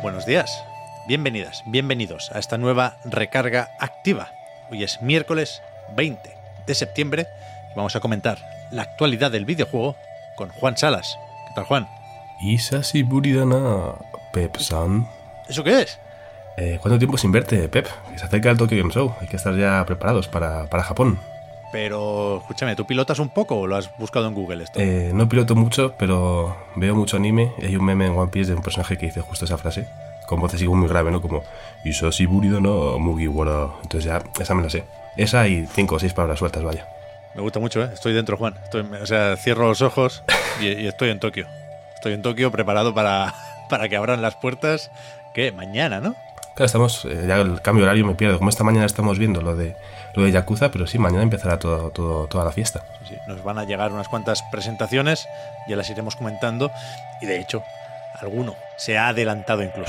Buenos días, bienvenidas, bienvenidos a esta nueva recarga activa. Hoy es miércoles 20 de septiembre y vamos a comentar la actualidad del videojuego con Juan Salas. ¿Qué tal, Juan? Isashi Buridana, Pep-san. ¿Eso qué es? ¿Cuánto tiempo sin verte, Pep? Que se acerca el Tokyo Game Show, hay que estar ya preparados para Japón. Pero, escúchame, ¿tú pilotas un poco o lo has buscado en Google esto? No piloto mucho, pero veo mucho anime y hay un meme en One Piece de un personaje que dice justo esa frase, con voz así muy grave, ¿no? Como Isashi Buridana, Mugiwara. Entonces ya, esa me la sé. Esa y 5 o 6 palabras sueltas, vaya. Me gusta mucho, ¿eh? Estoy dentro, Juan. Cierro los ojos y estoy en Tokio. Estoy en Tokio preparado para que abran las puertas, ¿qué? Mañana, ¿no? Claro, estamos, ya el cambio de horario me pierdo. Como esta mañana estamos viendo lo de Yakuza, pero sí, mañana empezará toda la fiesta. Sí, nos van a llegar unas cuantas presentaciones, ya las iremos comentando, y de hecho, alguno se ha adelantado incluso.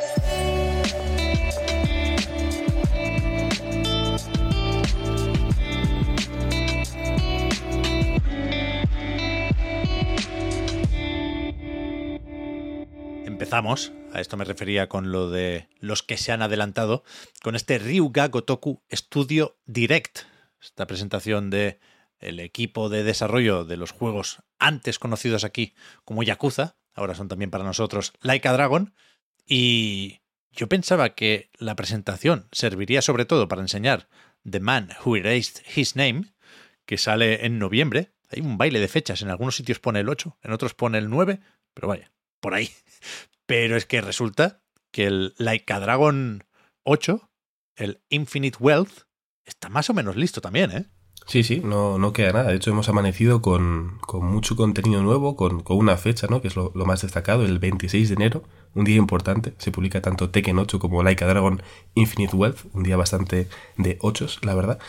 Empezamos, a esto me refería con lo de los que se han adelantado, con este Ryuga Gotoku Studio Direct, esta presentación de el equipo de desarrollo de los juegos antes conocidos aquí como Yakuza, ahora son también para nosotros Like a Dragon, y yo pensaba que la presentación serviría sobre todo para enseñar The Man Who Erased His Name, que sale en noviembre. Hay un baile de fechas, en algunos sitios pone el 8, en otros pone el 9, pero vaya, por ahí. Pero es que resulta que el Like a Dragon 8, el Infinite Wealth, está más o menos listo también, ¿eh? Sí, no queda nada. De hecho, hemos amanecido con mucho contenido nuevo, con una fecha, ¿no? Que es lo más destacado, el 26 de enero, un día importante. Se publica tanto Tekken 8 como Like a Dragon Infinite Wealth, un día bastante de 8s, la verdad.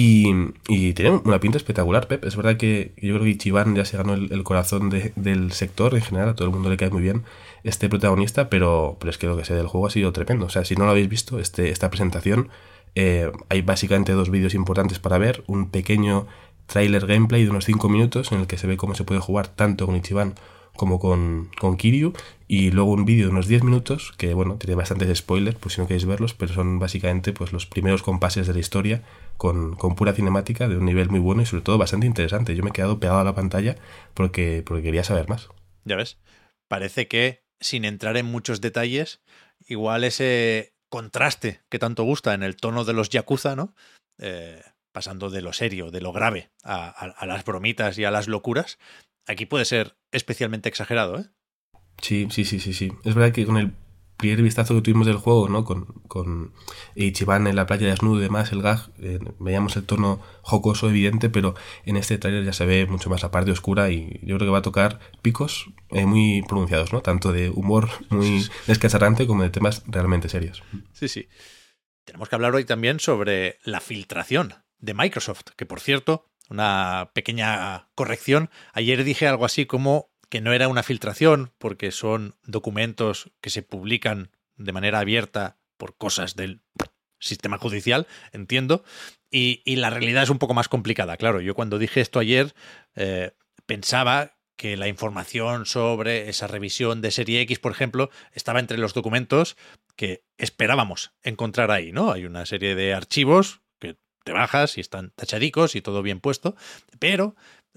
Y tiene una pinta espectacular, Pep. Es verdad que yo creo que Ichiban ya se ganó el corazón del sector en general, a todo el mundo le cae muy bien este protagonista, pero es que lo que sé del juego ha sido tremendo. O sea, si no lo habéis visto, esta presentación... hay básicamente 2 vídeos importantes para ver, un pequeño tráiler gameplay de unos 5 minutos en el que se ve cómo se puede jugar tanto con Ichiban como con Kiryu, y luego un vídeo de unos 10 minutos que, bueno, tiene bastantes spoilers, pues si no queréis verlos, pero son básicamente pues los primeros compases de la historia con pura cinemática de un nivel muy bueno y sobre todo bastante interesante. Yo me he quedado pegado a la pantalla porque quería saber más. Ya ves, parece que sin entrar en muchos detalles, igual ese contraste que tanto gusta en el tono de los Yakuza, ¿no? Pasando de lo serio, de lo grave, a las bromitas y a las locuras, aquí puede ser especialmente exagerado, ¿eh? Sí. Es verdad que con el primer vistazo que tuvimos del juego, ¿no? Con Ichiban en la playa desnudo y demás, el gag, veíamos el tono jocoso evidente, pero en este tráiler ya se ve mucho más la parte oscura y yo creo que va a tocar picos muy pronunciados, ¿no? Tanto de humor muy descacharrante como de temas realmente serios. Sí. Tenemos que hablar hoy también sobre la filtración de Microsoft, que por cierto, una pequeña corrección, ayer dije algo así como que no era una filtración porque son documentos que se publican de manera abierta por cosas del sistema judicial, entiendo, y la realidad es un poco más complicada. Claro, yo cuando dije esto ayer pensaba que la información sobre esa revisión de Serie X, por ejemplo, estaba entre los documentos que esperábamos encontrar ahí, ¿no? Hay una serie de archivos que te bajas y están tachadicos y todo bien puesto, pero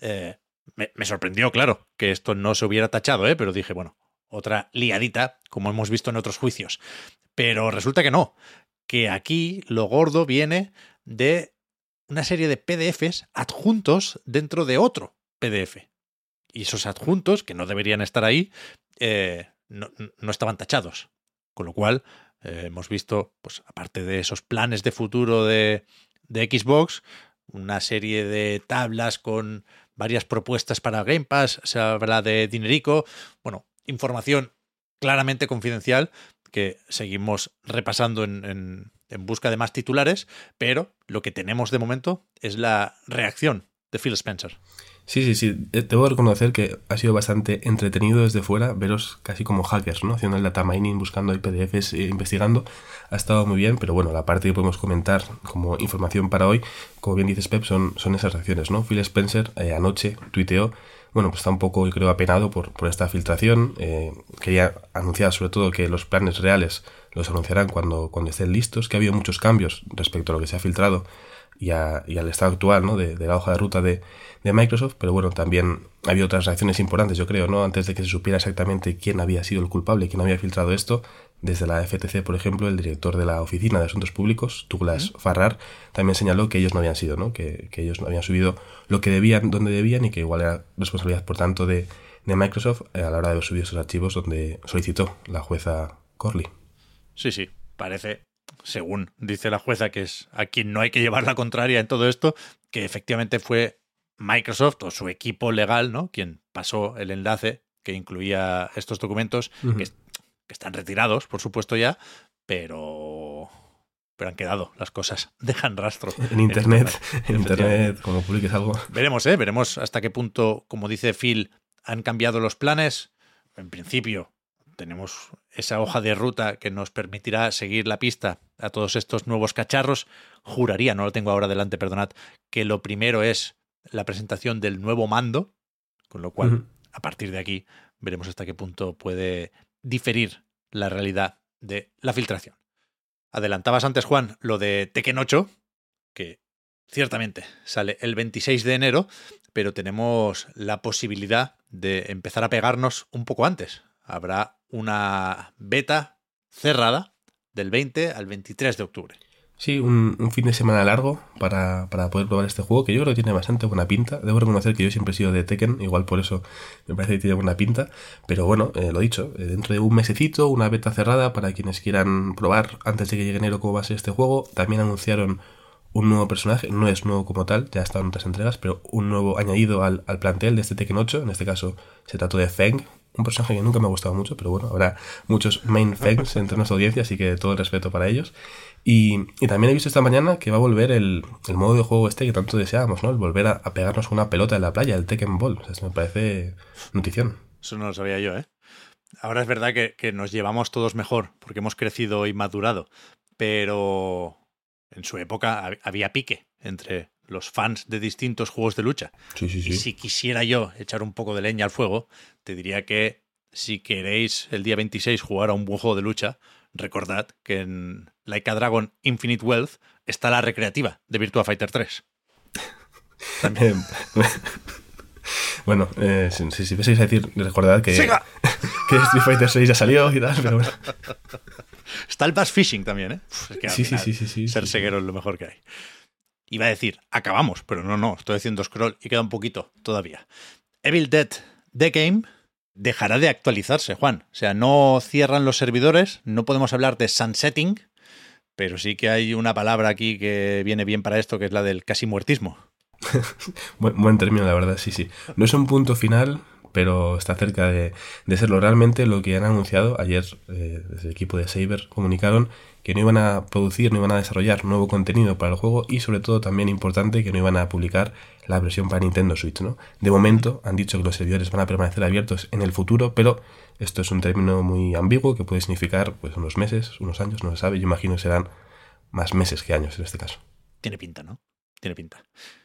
me sorprendió, claro, que esto no se hubiera tachado, pero dije, bueno, otra liadita, como hemos visto en otros juicios. Pero resulta que no, que aquí lo gordo viene de una serie de PDFs adjuntos dentro de otro PDF. Y esos adjuntos, que no deberían estar ahí, no estaban tachados. Con lo cual, hemos visto, pues aparte de esos planes de futuro de Xbox, una serie de tablas con varias propuestas para Game Pass, se habla de dinerico, bueno, información claramente confidencial que seguimos repasando en busca de más titulares, pero lo que tenemos de momento es la reacción de Phil Spencer. Sí. Debo reconocer que ha sido bastante entretenido desde fuera veros casi como hackers, ¿no? Haciendo el data mining, buscando PDFs, investigando. Ha estado muy bien, pero bueno, la parte que podemos comentar como información para hoy, como bien dices, Pep, son esas reacciones, ¿no? Phil Spencer anoche tuiteó, bueno, pues está un poco, yo creo, apenado por esta filtración. Quería anunciar sobre todo que los planes reales los anunciarán cuando estén listos, que ha habido muchos cambios respecto a lo que se ha filtrado y al estado actual, ¿no? de la hoja de ruta de Microsoft, pero bueno, también había otras reacciones importantes, yo creo, ¿no? Antes de que se supiera exactamente quién había sido el culpable, quién había filtrado esto, desde la FTC, por ejemplo, el director de la Oficina de Asuntos Públicos, Douglas Farrar, también señaló que ellos no habían sido, ¿no? Que ellos no habían subido lo que debían, donde debían, y que igual era responsabilidad, por tanto, de Microsoft a la hora de subir esos archivos donde solicitó la jueza Corley. Sí, parece, según dice la jueza, que es a quien no hay que llevar la contraria en todo esto, que efectivamente fue Microsoft o su equipo legal, ¿no? Quien pasó el enlace que incluía estos documentos, que están retirados, por supuesto ya, pero han quedado las cosas, dejan rastro. En Internet, como publiques algo. Veremos hasta qué punto, como dice Phil, han cambiado los planes. En principio, tenemos esa hoja de ruta que nos permitirá seguir la pista a todos estos nuevos cacharros. Juraría, no lo tengo ahora delante, perdonad, que lo primero es la presentación del nuevo mando, con lo cual, a partir de aquí, veremos hasta qué punto puede diferir la realidad de la filtración. Adelantabas antes, Juan, lo de Tekken 8, que ciertamente sale el 26 de enero, pero tenemos la posibilidad de empezar a pegarnos un poco antes. Habrá una beta cerrada del 20 al 23 de octubre. Sí, un fin de semana largo para poder probar este juego, que yo creo que tiene bastante buena pinta. Debo reconocer que yo siempre he sido de Tekken, igual por eso me parece que tiene buena pinta. Pero bueno, lo dicho, dentro de un mesecito, una beta cerrada para quienes quieran probar antes de que llegue enero cómo va a ser este juego. También anunciaron un nuevo personaje, no es nuevo como tal, ya ha estado en otras entregas, pero un nuevo añadido al plantel de este Tekken 8. En este caso se trató de Feng, un personaje que nunca me ha gustado mucho, pero bueno, habrá muchos main Fengs entre nuestra audiencia, así que todo el respeto para ellos. Y también he visto esta mañana que va a volver el modo de juego este que tanto deseábamos, ¿no? El volver a pegarnos con una pelota en la playa, el Tekken Ball. O sea, esto me parece notición. Eso no lo sabía yo, ¿eh? Ahora es verdad que nos llevamos todos mejor, porque hemos crecido y madurado, pero en su época había pique entre los fans de distintos juegos de lucha. Sí. Y si quisiera yo echar un poco de leña al fuego, te diría que si queréis el día 26 jugar a un buen juego de lucha, recordad que en Like a Dragon Infinite Wealth está la recreativa de Virtua Fighter 3. Bueno, si pensáis a decir, recordad que Street Fighter 6 ya salió y tal, pero bueno. Está el Bass Fishing también, ¿eh? Es que sí. Ser seguero es lo mejor que hay. Iba a decir, acabamos, pero no, estoy haciendo scroll y queda un poquito todavía. Evil Dead The Game dejará de actualizarse, Juan. O sea, no cierran los servidores, no podemos hablar de sunsetting, pero sí que hay una palabra aquí que viene bien para esto, que es la del casi muertismo. Buen término, la verdad, sí. No es un punto final, pero está cerca de serlo. Realmente lo que han anunciado ayer desde el equipo de Saber comunicaron que no iban a producir, no iban a desarrollar nuevo contenido para el juego y sobre todo también importante que no iban a publicar la versión para Nintendo Switch, ¿no? De momento han dicho que los servidores van a permanecer abiertos en el futuro, pero esto es un término muy ambiguo que puede significar pues unos meses, unos años, no se sabe. Yo imagino que serán más meses que años en este caso. Tiene pinta, ¿no? Tiene pinta.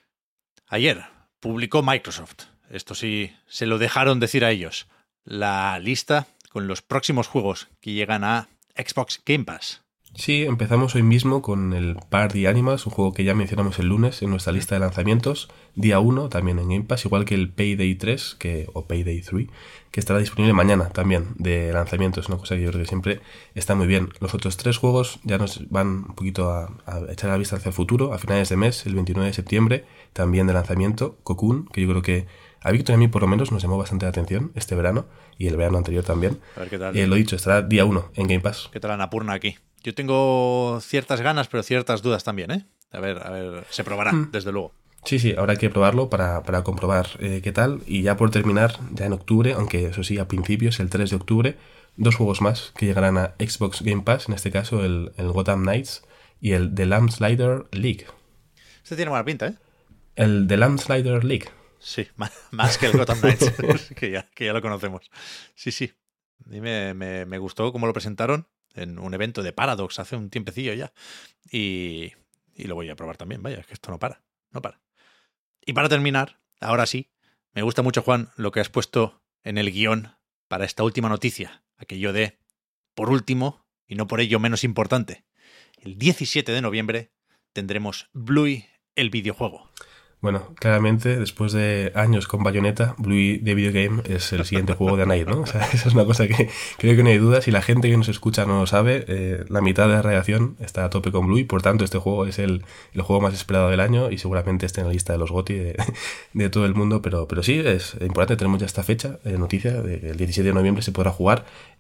Ayer publicó Microsoft, esto sí se lo dejaron decir a ellos, la lista con los próximos juegos que llegan a Xbox Game Pass. Sí, empezamos hoy mismo con el Party Animals, un juego que ya mencionamos el lunes en nuestra lista de lanzamientos, día 1 también en Game Pass, igual que el Payday 3 o Payday 3, que estará disponible mañana también de lanzamiento. Es una cosa que yo creo que siempre está muy bien. Los otros 3 juegos ya nos van un poquito a echar la vista hacia el futuro, a finales de mes, el 29 de septiembre, también de lanzamiento, Cocoon, que yo creo que a Víctor y a mí por lo menos nos llamó bastante la atención este verano y el verano anterior también. A ver qué tal. Lo dicho, estará día 1 en Game Pass. ¿Qué tal Annapurna aquí? Yo tengo ciertas ganas, pero ciertas dudas también, ¿eh? A ver, se probará, desde luego. Sí, habrá que probarlo para comprobar qué tal. Y ya por terminar, ya en octubre, aunque eso sí, a principios, el 3 de octubre, 2 juegos más que llegarán a Xbox Game Pass, en este caso el Gotham Knights y el The Landslide League. Este tiene buena pinta, ¿eh? El The Landslide League. Sí, más que el Gotham Knights, que ya lo conocemos. Sí, sí. A mí me gustó cómo lo presentaron en un evento de Paradox hace un tiempecillo ya. Y lo voy a probar también, vaya, es que esto no para. Y para terminar, ahora sí, me gusta mucho, Juan, lo que has puesto en el guión para esta última noticia. Aquello de, por último, y no por ello menos importante, el 17 de noviembre tendremos Bluey, el videojuego. Bueno, claramente, después de años con Bayonetta, Bluey the Video Game es el siguiente juego de Night, ¿no? O sea, esa es una cosa que creo que no hay duda. Si la gente que nos escucha no lo sabe, la mitad de la redacción está a tope con Bluey. Por tanto, este juego es el juego más esperado del año y seguramente esté en la lista de los GOTY de todo el mundo. Pero sí, es importante. Tenemos ya esta fecha, noticia, de que el 17 de noviembre se podrá jugar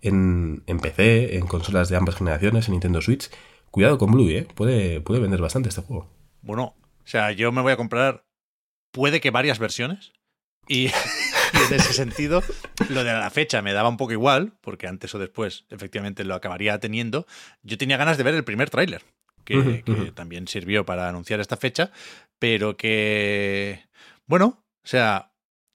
en PC, en consolas de ambas generaciones, en Nintendo Switch. Cuidado con Bluey, ¿eh? Puede vender bastante este juego. Bueno, o sea, yo me voy a comprar puede que varias versiones y en ese sentido lo de la fecha me daba un poco igual porque antes o después efectivamente lo acabaría teniendo. Yo tenía ganas de ver el primer tráiler que también sirvió para anunciar esta fecha, pero que bueno, o sea,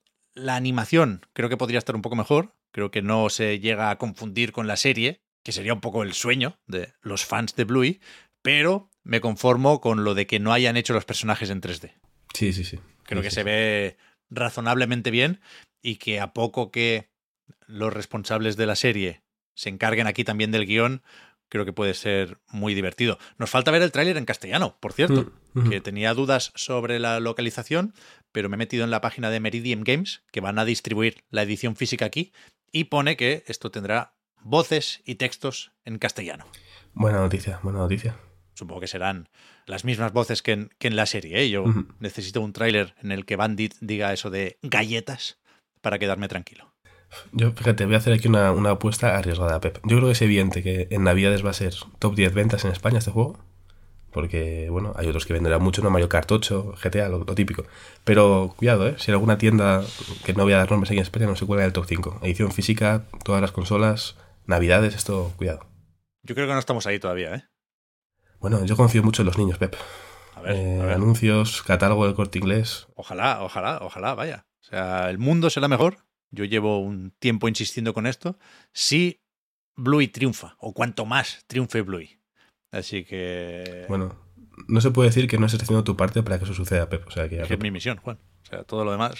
la animación creo que podría estar un poco mejor, creo que no se llega a confundir con la serie, que sería un poco el sueño de los fans de Bluey, pero me conformo con lo de que no hayan hecho los personajes en 3D. Sí. Creo que se ve razonablemente bien y que a poco que los responsables de la serie se encarguen aquí también del guión, creo que puede ser muy divertido. Nos falta ver el tráiler en castellano, por cierto, que tenía dudas sobre la localización, pero me he metido en la página de Meridian Games, que van a distribuir la edición física aquí, y pone que esto tendrá voces y textos en castellano. Buena noticia. Supongo que serán las mismas voces que en la serie, ¿eh? Yo necesito un tráiler en el que Bandit diga eso de galletas para quedarme tranquilo. Yo, fíjate, voy a hacer aquí una apuesta arriesgada, Pep. Yo creo que es evidente que en Navidades va a ser top 10 ventas en España este juego. Porque, bueno, hay otros que venderán mucho, ¿no? Mario Kart 8, GTA, lo típico. Pero, cuidado, ¿eh? Si hay alguna tienda, que no voy a dar nombres aquí en España, no se cuelga del top 5. Edición física, todas las consolas, Navidades, esto, cuidado. Yo creo que no estamos ahí todavía, ¿eh? Bueno, yo confío mucho en los niños, Pep. A ver. Anuncios, catálogo del Corte Inglés. Ojalá, vaya. O sea, el mundo será mejor. Yo llevo un tiempo insistiendo con esto. Si Bluey triunfa, o cuanto más triunfe Bluey. Así que... Bueno, no se puede decir que no estés haciendo tu parte para que eso suceda, Pep. O sea, que es mi misión, Juan. O sea, todo lo demás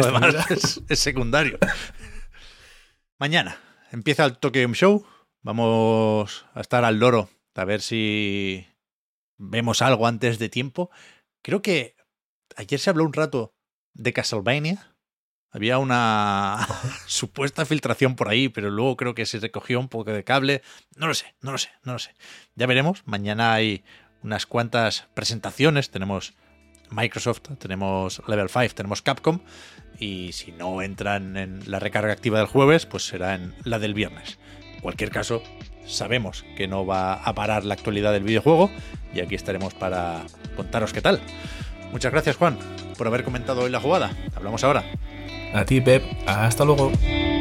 es secundario. Mañana empieza el Tokyo Game Show. Vamos a estar al loro a ver si vemos algo antes de tiempo. Creo que ayer se habló un rato de Castlevania. Había una supuesta filtración por ahí, pero luego creo que se recogió un poco de cable. No lo sé. Ya veremos. Mañana hay unas cuantas presentaciones. Tenemos Microsoft, tenemos Level 5, tenemos Capcom. Y si no entran en la recarga activa del jueves, pues será en la del viernes. En cualquier caso, sabemos que no va a parar la actualidad del videojuego y aquí estaremos para contaros qué tal. Muchas gracias, Juan, por haber comentado hoy la jugada. Hablamos ahora. A ti, Pep. Hasta luego.